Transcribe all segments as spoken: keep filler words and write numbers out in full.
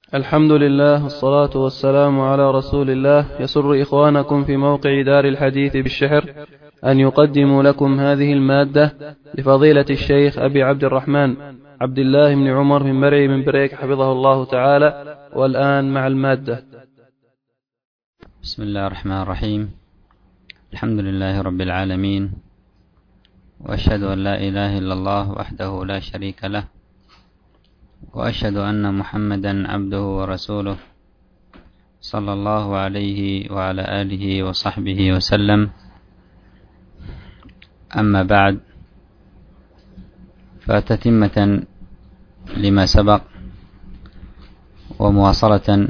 الحمد لله والصلاة والسلام على رسول الله. يسر إخوانكم في موقع دار الحديث بالشحر أن يقدموا لكم هذه المادة لفضيلة الشيخ أبي عبد الرحمن عبد الله بن عمر من مرعي من بريك حفظه الله تعالى. والآن مع المادة. بسم الله الرحمن الرحيم. الحمد لله رب العالمين، وأشهد أن لا إله إلا الله وحده لا شريك له، وأشهد أن محمدا عبده ورسوله صلى الله عليه وعلى آله وصحبه وسلم. أما بعد، فتتمة لما سبق ومواصلة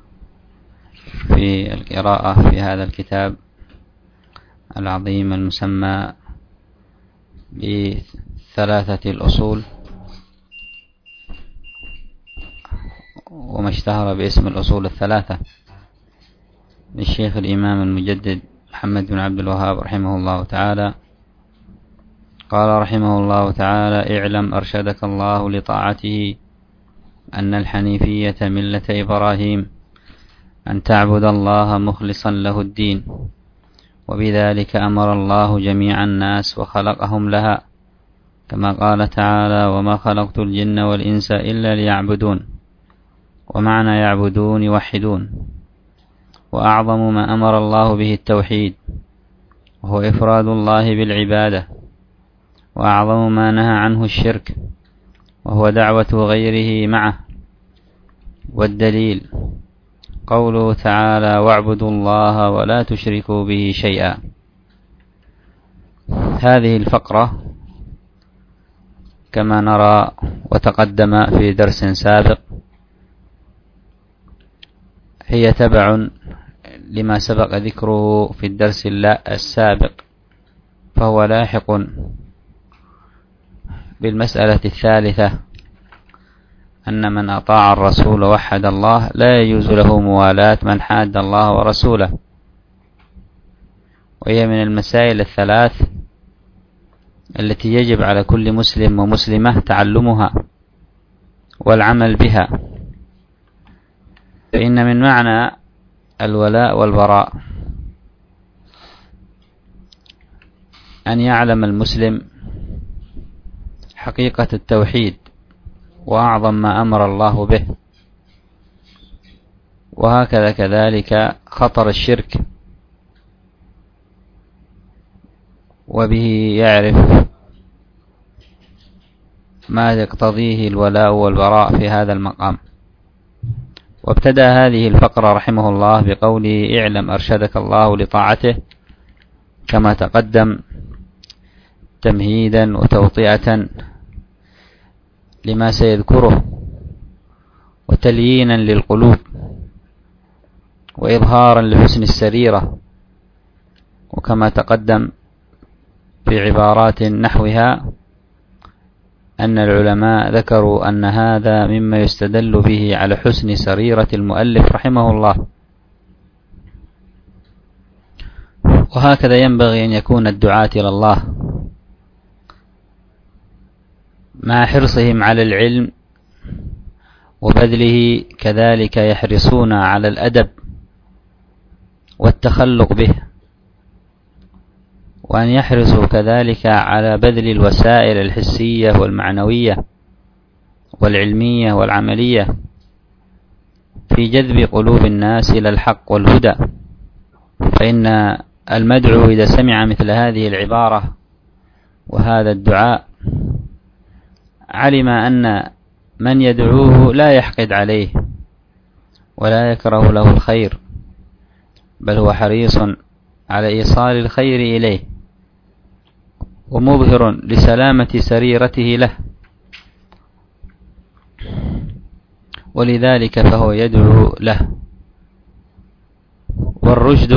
في القراءة في هذا الكتاب العظيم المسمى بثلاثة الأصول، وما اشتهر باسم الأصول الثلاثة للشيخ الإمام المجدد محمد بن عبد الوهاب رحمه الله تعالى. قال رحمه الله تعالى: اعلم أرشدك الله لطاعته أن الحنيفية ملة إبراهيم، أن تعبد الله مخلصا له الدين، وبذلك أمر الله جميع الناس وخلقهم لها، كما قال تعالى: وما خلقت الجن والإنس إلا ليعبدون. ومعنى يعبدون يوحدون. وأعظم ما أمر الله به التوحيد، وهو إفراد الله بالعبادة، وأعظم ما نهى عنه الشرك، وهو دعوة غيره معه. والدليل قوله تعالى: واعبدوا الله ولا تشركوا به شيئا. هذه الفقرة كما نرى وتقدم في درس سابق هي تبع لما سبق ذكره في الدرس السابق، فهو لاحق بالمسألة الثالثة، أن من أطاع الرسول ووحد الله لا يجوز له موالاة من حاد الله ورسوله. وهي من المسائل الثلاث التي يجب على كل مسلم ومسلمة تعلمها والعمل بها، فإن من معنى الولاء والبراء أن يعلم المسلم حقيقة التوحيد وأعظم ما أمر الله به، وهكذا كذلك خطر الشرك، وبه يعرف ما يقتضيه الولاء والبراء في هذا المقام. وابتدأ هذه الفقرة رحمه الله بقوله: اعلم أرشدك الله لطاعته، كما تقدم تمهيدا وتوطئة لما سيذكره، وتليينا للقلوب، وإظهارا لحسن السريرة. وكما تقدم في عبارات نحوها أن العلماء ذكروا أن هذا مما يستدل به على حسن سريرة المؤلف رحمه الله. وهكذا ينبغي أن يكون الدعاة إلى الله، مع حرصهم على العلم وبذله، كذلك يحرصون على الأدب والتخلق به، وأن يحرصوا كذلك على بذل الوسائل الحسية والمعنوية والعلمية والعملية في جذب قلوب الناس إلى الحق والهدى. فإن المدعو إذا سمع مثل هذه العبارة وهذا الدعاء علم أن من يدعوه لا يحقد عليه ولا يكره له الخير، بل هو حريص على إيصال الخير إليه، ومظهر لسلامة سريرته له، ولذلك فهو يدعو له. والرشد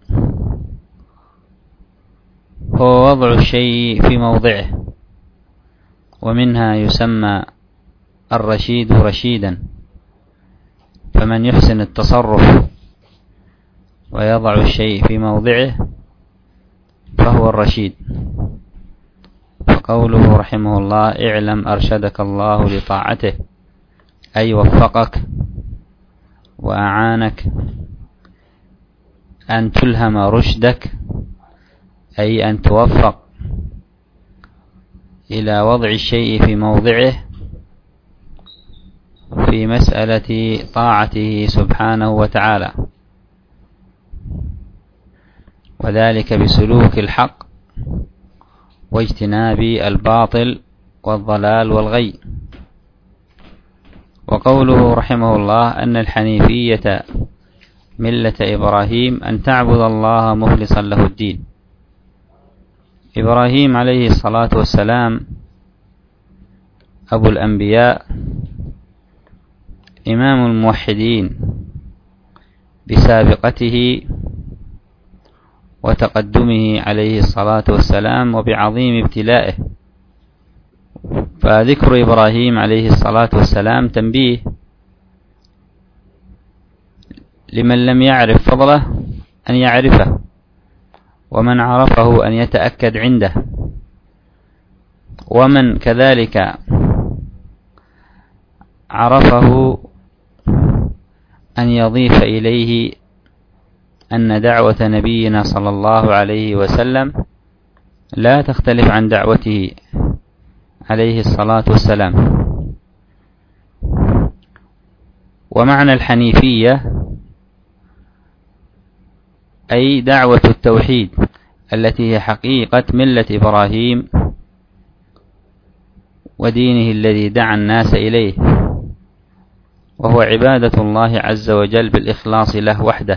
هو وضع الشيء في موضعه، ومنها يسمى الرشيد رشيدا. فمن يحسن التصرف ويضع الشيء في موضعه فهو الرشيد. فقوله رحمه الله: اعلم أرشدك الله لطاعته، أي وفقك وأعانك أن تلهم رشدك، أي أن توفق إلى وضع الشيء في موضعه في مسألة طاعته سبحانه وتعالى، وذلك بسلوك الحق واجتناب الباطل والضلال والغي. وقوله رحمه الله أن الحنيفية ملة إبراهيم أن تعبد الله مخلصا له الدين. إبراهيم عليه الصلاة والسلام أبو الأنبياء، إمام الموحدين بسابقته وتقدمه عليه الصلاة والسلام وبعظيم ابتلائه. فذكر إبراهيم عليه الصلاة والسلام تنبيه لمن لم يعرف فضله أن يعرفه، ومن عرفه أن يتأكد عنده، ومن كذلك عرفه أن يضيف إليه أن دعوة نبينا صلى الله عليه وسلم لا تختلف عن دعوته عليه الصلاة والسلام. ومعنى الحنيفية أي دعوة التوحيد التي هي حقيقة ملة إبراهيم ودينه الذي دعا الناس إليه، وهو عبادة الله عز وجل بالإخلاص له وحده،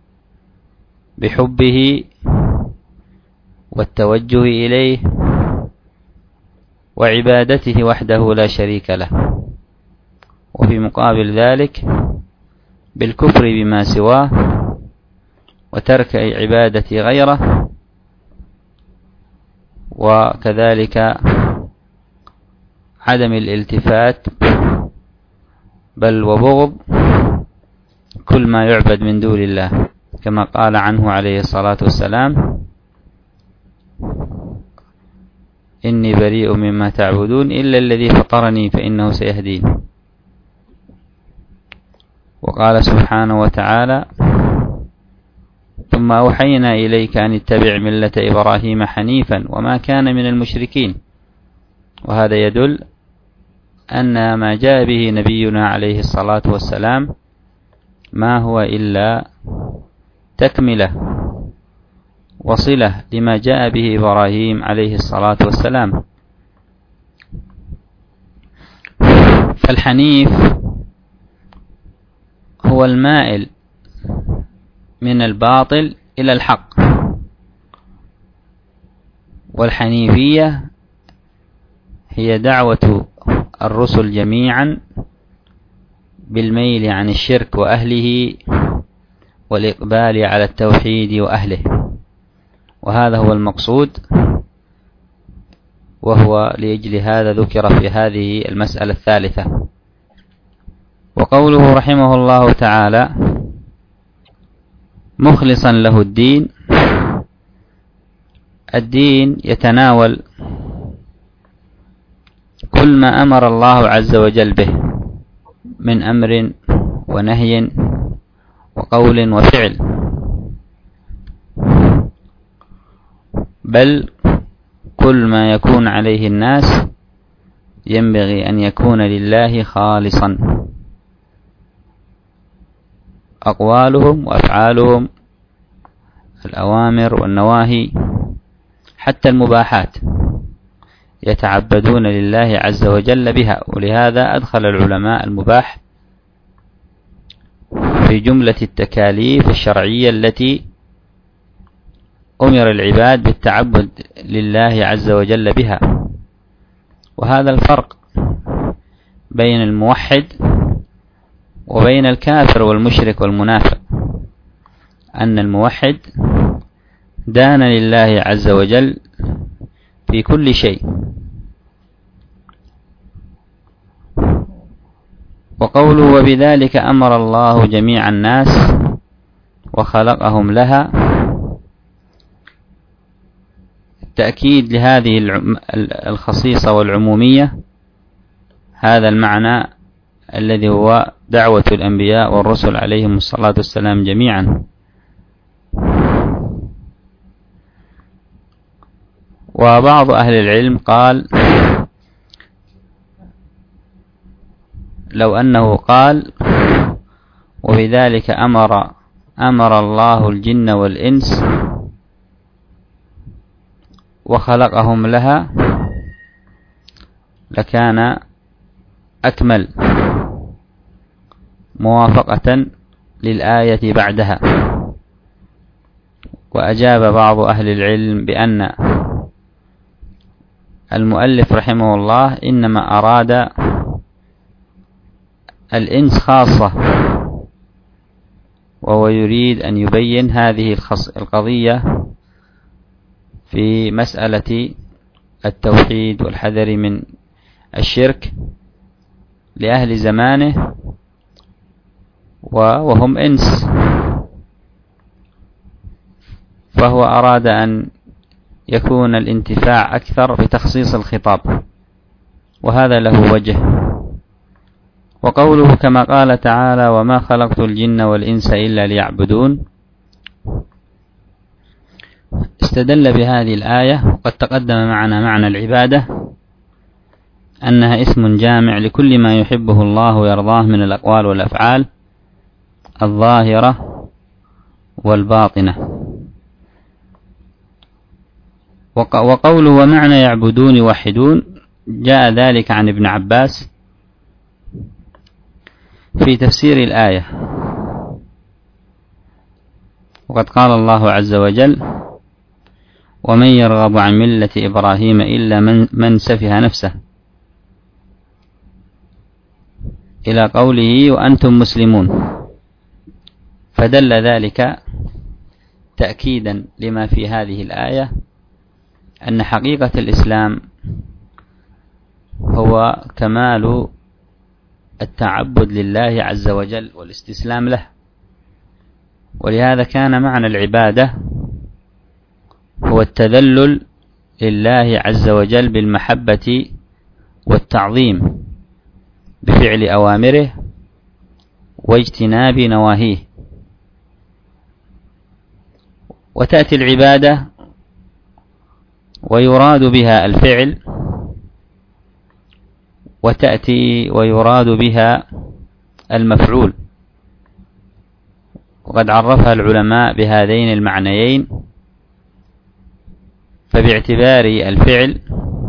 بحبه والتوجه إليه وعبادته وحده لا شريك له، وفي مقابل ذلك بالكفر بما سواه وترك عبادة غيره، وكذلك عدم الالتفات بل وبغض كل ما يعبد من دون الله، كما قال عنه عليه الصلاة والسلام: إني بريء مما تعبدون إلا الذي فطرني فإنه سيهدين. وقال سبحانه وتعالى: ثم أوحينا إليك أن اتبع ملة إبراهيم حنيفا وما كان من المشركين. وهذا يدل أن ما جاء به نبينا عليه الصلاة والسلام ما هو إلا تكملة وصلة لما جاء به إبراهيم عليه الصلاة والسلام. فالحنيف هو المائل من الباطل إلى الحق، والحنيفية هي دعوة الرسل جميعا بالميل عن الشرك وأهله والإقبال على التوحيد وأهله، وهذا هو المقصود، وهو لأجل هذا ذكر في هذه المسألة الثالثة. وقوله رحمه الله تعالى: مخلصا له الدين. الدين يتناول كل ما أمر الله عز وجل به من أمر ونهي وقول وفعل، بل كل ما يكون عليه الناس ينبغي أن يكون لله خالصا، أقوالهم وأفعالهم، الأوامر والنواهي، حتى المباحات يتعبدون لله عز وجل بها. ولهذا أدخل العلماء المباح في جملة التكاليف الشرعية التي أمر العباد بالتعبد لله عز وجل بها. وهذا الفرق بين الموحد وبين الكافر والمشرك والمنافق، أن الموحد دان لله عز وجل في كل شيء. وقوله: وبذلك أمر الله جميع الناس وخلقهم لها، تأكيد لهذه الخصيصة والعمومية، هذا المعنى الذي هو دعوة الأنبياء والرسل عليهم الصلاة والسلام جميعا. وبعض أهل العلم قال لو أنه قال وبذلك أمر أمر الله الجن والإنس وخلقهم لها لكان أكمل موافقة للآية بعدها. وأجاب بعض أهل العلم بأن المؤلف رحمه الله إنما أراد الإنس خاصة، وهو يريد أن يبين هذه القضية في مسألة التوحيد والحذر من الشرك لأهل زمانه وهم إنس، فهو أراد أن يكون الانتفاع أكثر بتخصيص الخطاب، وهذا له وجه. وقوله كما قال تعالى وما خلقت الجن والإنس إلا ليعبدون، استدل بهذه الآية وقد تقدم معنا معنى العبادة أنها اسم جامع لكل ما يحبه الله ويرضاه من الأقوال والأفعال الظاهرة والباطنة. وقوله ومعنى يعبدون يوحدون جاء ذلك عن ابن عباس في تفسير الآية، وقد قال الله عز وجل ومن يرغب عن ملة إبراهيم إلا من, من سفه نفسه إلى قوله وأنتم مسلمون، فدل ذلك تأكيدا لما في هذه الآية أن حقيقة الإسلام هو كمال التعبد لله عز وجل والاستسلام له. ولهذا كان معنى العبادة هو التذلل لله عز وجل بالمحبة والتعظيم بفعل أوامره واجتناب نواهيه. وتأتي العبادة ويراد بها الفعل، وتأتي ويراد بها المفعول، وقد عرفها العلماء بهذين المعنيين. فباعتبار الفعل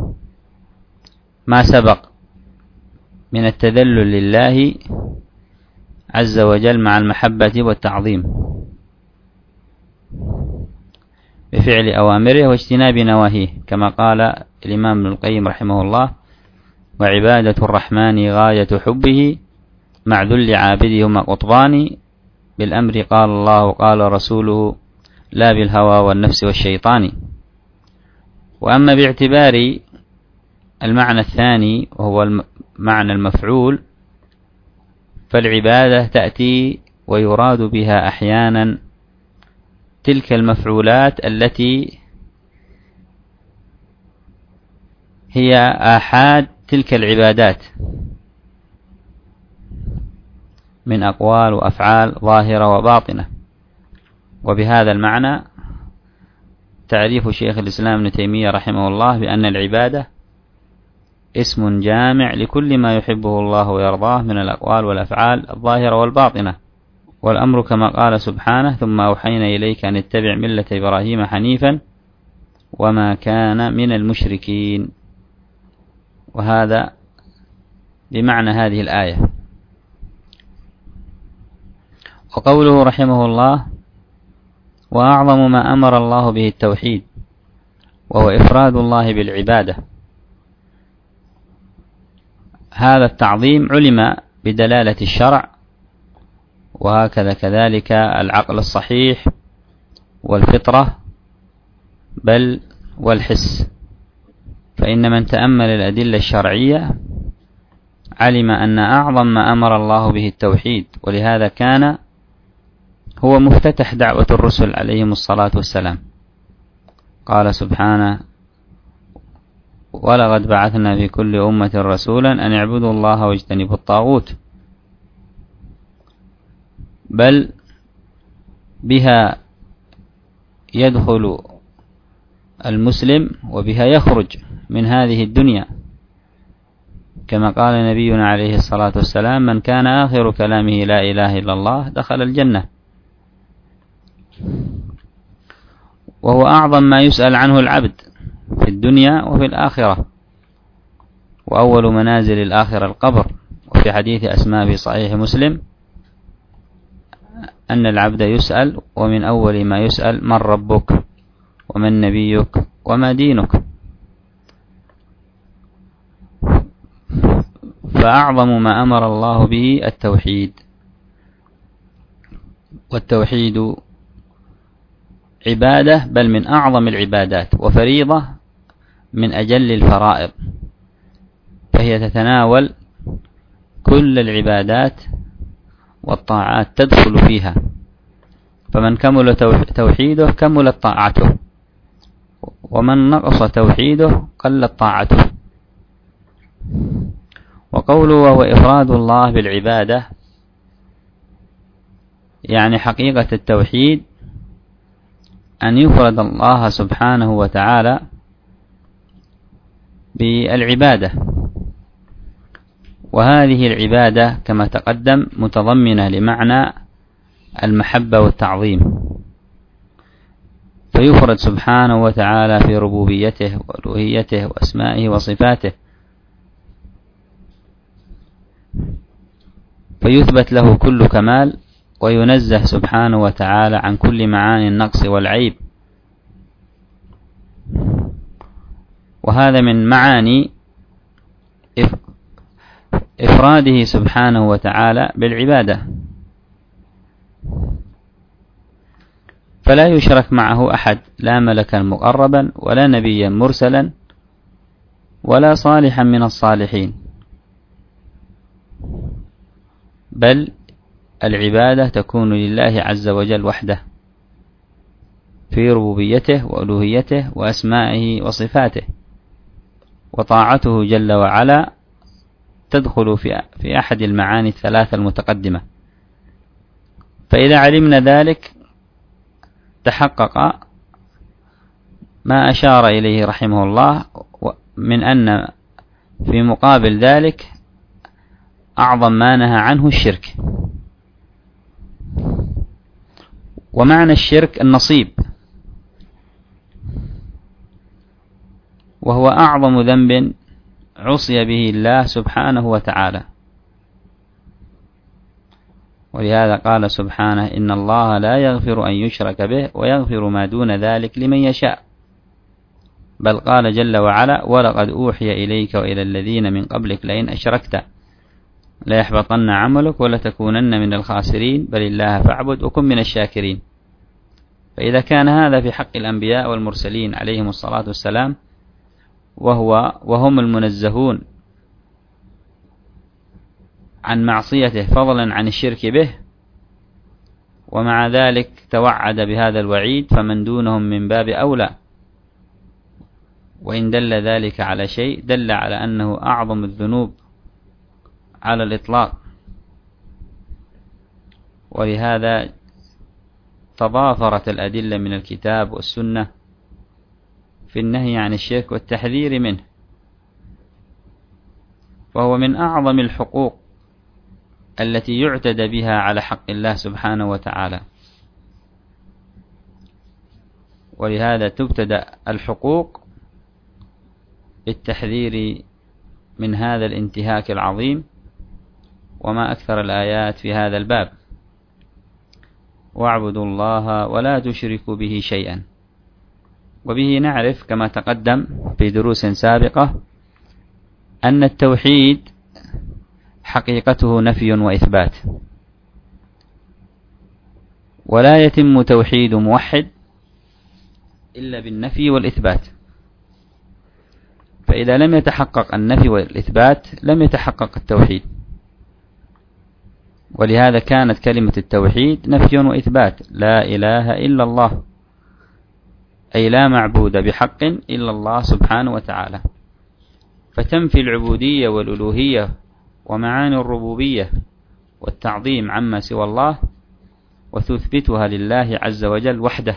ما سبق من التذلل لله عز وجل مع المحبة والتعظيم بفعل أوامره واجتناب نواهيه، كما قال الإمام ابن القيم رحمه الله وعبادة الرحمن غاية حبه مع ذل عابدهما قطبان بالأمر قال الله وقال رسوله لا بالهوى والنفس والشيطان. وأما باعتبار المعنى الثاني وهو معنى المفعول، فالعبادة تأتي ويراد بها أحيانا تلك المفعولات التي هي آحاد تلك العبادات من أقوال وأفعال ظاهرة وباطنة. وبهذا المعنى تعريف شيخ الإسلام ابن تيمية رحمه الله بأن العبادة اسم جامع لكل ما يحبه الله ويرضاه من الأقوال والأفعال الظاهرة والباطنة. والأمر كما قال سبحانه ثم أوحينا إليك أن اتبع ملة إبراهيم حنيفا وما كان من المشركين. وهذا بمعنى هذه الآية. وقوله رحمه الله وأعظم ما أمر الله به التوحيد وهو إفراد الله بالعبادة. هذا التعظيم علم بدلالة الشرع، وهكذا كذلك العقل الصحيح والفطرة بل والحس. فإن من تأمل الأدلة الشرعية علم أن أعظم ما أمر الله به التوحيد، ولهذا كان هو مفتتح دعوة الرسل عليهم الصلاة والسلام. قال سبحانه ولقد بعثنا في كل أمة رسولا أن اعبدوا الله واجتنبوا الطاغوت بل بها يدخل المسلم وبها يخرج من هذه الدنيا، كما قال نبينا عليه الصلاة والسلام: من كان آخر كلامه لا إله إلا الله دخل الجنة. وهو أعظم ما يسأل عنه العبد في الدنيا وفي الآخرة، وأول منازل الآخرة القبر. وفي حديث أسماء في صحيح مسلم أن العبد يسأل، ومن أول ما يسأل: من ربك ومن نبيك وما دينك. فأعظم ما أمر الله به التوحيد، والتوحيد عبادة، بل من أعظم العبادات، وفريضة من أجل الفرائض، فهي تتناول كل العبادات والطاعات تدخل فيها، فمن كمل توحيده كملت طاعته، ومن نقص توحيده قلت طاعته. وقوله وهو إفراد الله بالعبادة، يعني حقيقة التوحيد أن يفرد الله سبحانه وتعالى بالعبادة، وهذه العبادة كما تقدم متضمنة لمعنى المحبة والتعظيم، فيفرد سبحانه وتعالى في ربوبيته وألوهيته وأسمائه وصفاته، فيثبت له كل كمال، وينزه سبحانه وتعالى عن كل معاني النقص والعيب. وهذا من معاني إفراده سبحانه وتعالى بالعبادة، فلا يشرك معه أحد، لا ملكا مقربا ولا نبيا مرسلا ولا صالحا من الصالحين، بل العبادة تكون لله عز وجل وحده في ربوبيته وألوهيته وأسمائه وصفاته، وطاعته جل وعلا تدخل في في أحد المعاني الثلاثة المتقدمة. فإذا علمنا ذلك تحقق ما أشار إليه رحمه الله من أن في مقابل ذلك أعظم ما نهى عنه الشرك. ومعنى الشرك النصيب، وهو أعظم ذنب عصي به الله سبحانه وتعالى، ولهذا قال سبحانه: إن الله لا يغفر أن يشرك به ويغفر ما دون ذلك لمن يشاء. بل قال جل وعلا: ولقد أوحي إليك وإلى الذين من قبلك لئن أشركت ليحبطن عملك ولتكونن من الخاسرين بل الله فاعبد وكن من الشاكرين. فإذا كان هذا في حق الأنبياء والمرسلين عليهم الصلاة والسلام، وهو وهم المنزهون عن معصيته فضلا عن الشرك به، ومع ذلك توعد بهذا الوعيد، فمن دونهم من باب أولى. وإن دل ذلك على شيء دل على أنه أعظم الذنوب على الإطلاق، ولهذا تضافرت الأدلة من الكتاب والسنة في النهي عن الشرك والتحذير منه، فهو من أعظم الحقوق التي يعتدى بها على حق الله سبحانه وتعالى. ولهذا تبتدأ الحقوق بالتحذير من هذا الانتهاك العظيم، وما أكثر الآيات في هذا الباب: واعبدوا الله ولا تشركوا به شيئا. وبه نعرف كما تقدم في دروس سابقة أن التوحيد حقيقته نفي وإثبات، ولا يتم توحيد موحد إلا بالنفي والإثبات. فإذا لم يتحقق النفي والإثبات لم يتحقق التوحيد. ولهذا كانت كلمة التوحيد نفي وإثبات: لا إله إلا الله، أي لا معبود بحق إلا الله سبحانه وتعالى، فتنفي العبودية والألوهية ومعاني الربوبية والتعظيم عما سوى الله، وتثبتها لله عز وجل وحده.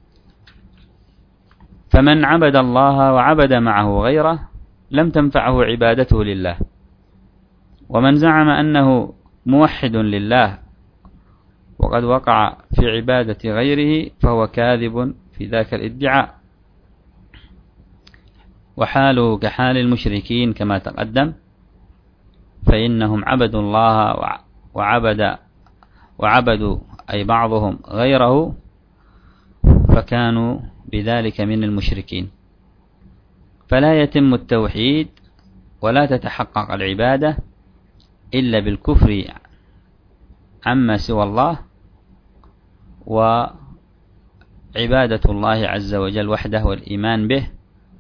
فمن عبد الله وعبد معه غيره لم تنفعه عبادته لله، ومن زعم أنه موحد لله وقد وقع في عبادة غيره فهو كاذب في ذاك الادعاء، وحاله كحال المشركين كما تقدم، فإنهم عبدوا الله وعبد وعبدوا أي بعضهم غيره فكانوا بذلك من المشركين. فلا يتم التوحيد ولا تتحقق العبادة إلا بالكفر عما سوى الله وعبادة الله عز وجل وحده والإيمان به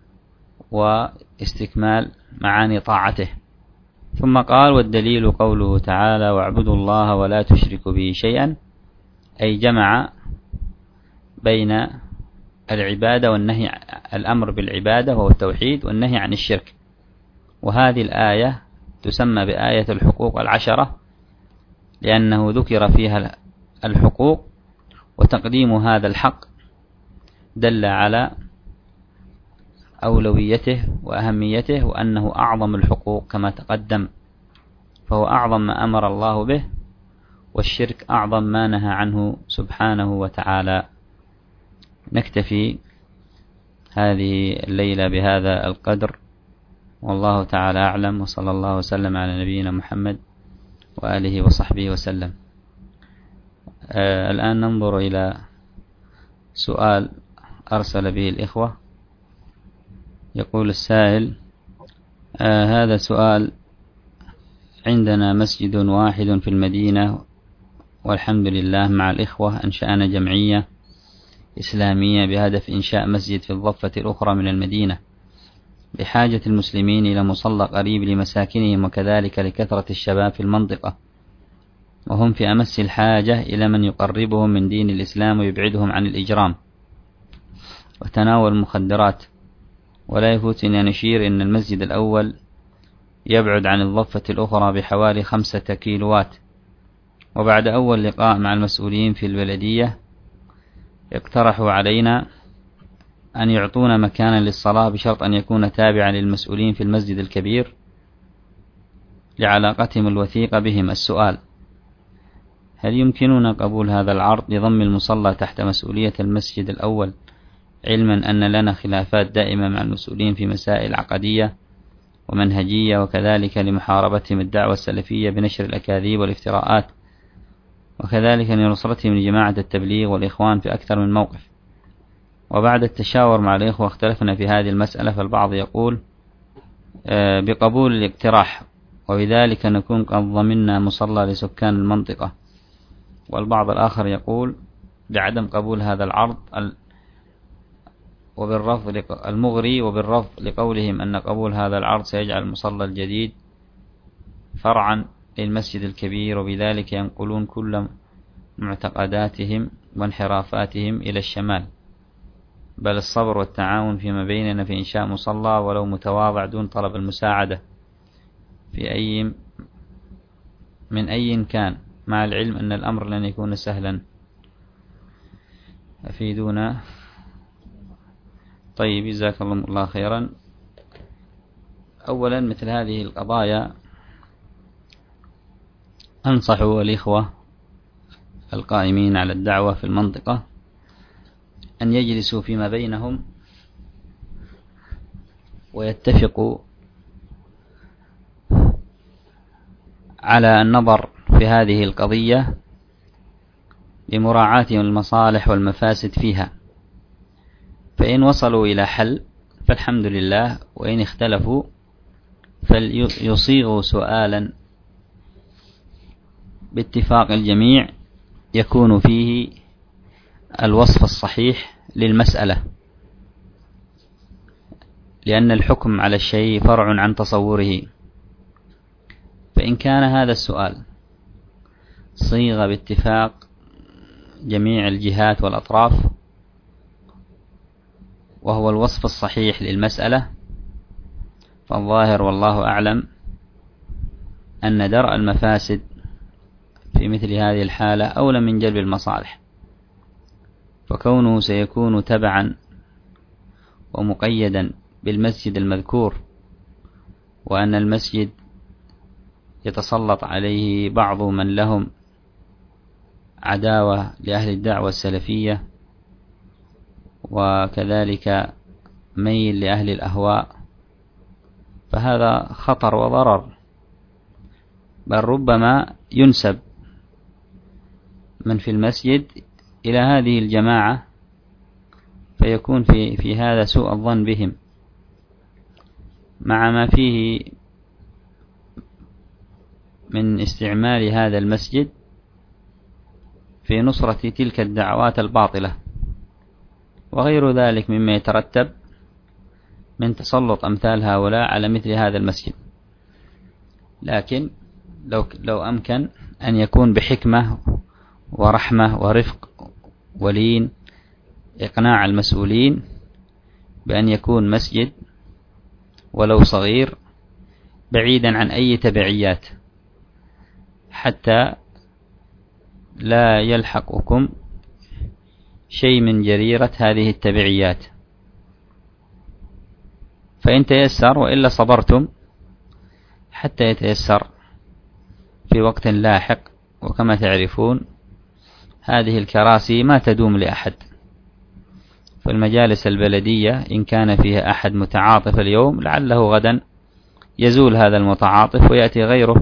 واستكمال معاني طاعته. ثم قال: والدليل قوله تعالى: واعبدوا الله ولا تشركوا به شيئا، أي جمع بين العبادة والنهي، الأمر بالعبادة وهو التوحيد، والنهي عن الشرك. وهذه الآية تسمى بآية الحقوق العشرة، لأنه ذكر فيها الحقوق، وتقديم هذا الحق دل على أولويته وأهميته، وأنه أعظم الحقوق كما تقدم، فهو أعظم ما أمر الله به، والشرك أعظم ما نهى عنه سبحانه وتعالى. نكتفي هذه الليلة بهذا القدر، والله تعالى أعلم، وصلى الله وسلم على نبينا محمد وآله وصحبه وسلم. آه الآن ننظر إلى سؤال أرسل به الإخوة. يقول السائل: آه هذا سؤال: عندنا مسجد واحد في المدينة، والحمد لله مع الإخوة أنشأنا جمعية إسلامية بهدف إنشاء مسجد في الضفة الأخرى من المدينة، بحاجة المسلمين إلى مصلى قريب لمساكنهم، وكذلك لكثرة الشباب في المنطقة، وهم في أمس الحاجة إلى من يقربهم من دين الإسلام ويبعدهم عن الإجرام وتناول المخدرات. ولا يفوتني أن أشير أن المسجد الأول يبعد عن الضفة الأخرى بحوالي خمسة كيلوات. وبعد أول لقاء مع المسؤولين في البلدية اقترحوا علينا أن يعطونا مكانا للصلاة بشرط أن يكون تابعا للمسؤولين في المسجد الكبير لعلاقتهم الوثيقة بهم. السؤال: هل يمكننا قبول هذا العرض لضم المصلى تحت مسؤولية المسجد الأول، علما أن لنا خلافات دائمة مع المسؤولين في مسائل عقدية ومنهجية، وكذلك لمحاربتهم الدعوة السلفية بنشر الأكاذيب والافتراءات، وكذلك لنصرتهم لجماعة التبليغ والإخوان في أكثر من موقف. وبعد التشاور مع الإخوة اختلفنا في هذه المسألة، فالبعض يقول بقبول الاقتراح وبذلك نكون قد ضمننا مصلى لسكان المنطقة، والبعض الآخر يقول بعدم قبول هذا العرض وبالرفض المغري، وبالرفض لقولهم أن قبول هذا العرض سيجعل المصلى الجديد فرعا للمسجد الكبير، وبذلك ينقلون كل معتقداتهم وانحرافاتهم إلى الشمال. بل الصبر والتعاون فيما بيننا في إنشاء مصلى ولو متواضع دون طلب المساعدة في أي من أي كان، مع العلم أن الأمر لن يكون سهلا. أفيدونا. طيب، جزاك الله خيرا. أولا، مثل هذه القضايا أنصح الإخوة القائمين على الدعوة في المنطقة أن يجلسوا فيما بينهم ويتفقوا على النظر في هذه القضية لمراعاة المصالح والمفاسد فيها، فإن وصلوا إلى حل فالحمد لله، وإن اختلفوا فليصيغوا سؤالا باتفاق الجميع يكون فيه الوصف الصحيح للمسألة، لأن الحكم على الشيء فرع عن تصوره. فإن كان هذا السؤال صيغ باتفاق جميع الجهات والأطراف وهو الوصف الصحيح للمسألة، فالظاهر والله أعلم أن درء المفاسد في مثل هذه الحالة أولى من جلب المصالح، فكونه سيكون تبعا ومقيدا بالمسجد المذكور، وأن المسجد يتسلط عليه بعض من لهم عداوة لأهل الدعوة السلفية، وكذلك ميل لأهل الأهواء، فهذا خطر وضرر، بل ربما ينسب من في المسجد إلى هذه الجماعة، فيكون في, في هذا سوء الظن بهم، مع ما فيه من استعمال هذا المسجد في نصرة تلك الدعوات الباطلة، وغير ذلك مما يترتب من تسلط أمثال هؤلاء على مثل هذا المسجد. لكن لو, لو أمكن أن يكون بحكمة ورحمة ورفق ولين إقناع المسؤولين بأن يكون مسجد ولو صغير بعيدا عن أي تبعيات، حتى لا يلحقكم شيء من جريرة هذه التبعيات، فإن تيسر، وإلا صبرتم حتى يتيسر في وقت لاحق. وكما تعرفون هذه الكراسي ما تدوم لأحد، فالمجالس البلدية إن كان فيها أحد متعاطف اليوم لعله غدا يزول هذا المتعاطف ويأتي غيره،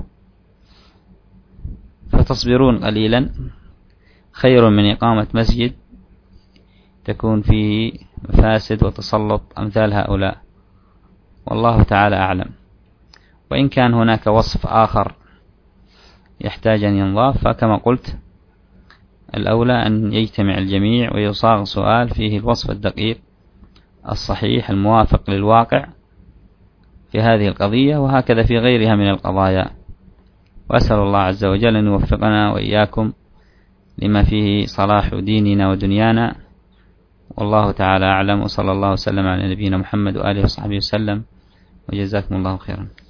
فتصبرون قليلا خير من إقامة مسجد تكون فيه مفاسد وتسلط أمثال هؤلاء، والله تعالى أعلم. وإن كان هناك وصف آخر يحتاج أن ينضاف، فكما قلت الأولى أن يجتمع الجميع ويصاغ سؤال فيه الوصف الدقيق الصحيح الموافق للواقع في هذه القضية، وهكذا في غيرها من القضايا. وأسأل الله عز وجل أن يوفقنا وإياكم لما فيه صلاح ديننا ودنيانا، والله تعالى أعلم، وصلى الله وسلم على نبينا محمد وآله وصحبه وسلم، وجزاكم الله خيرا.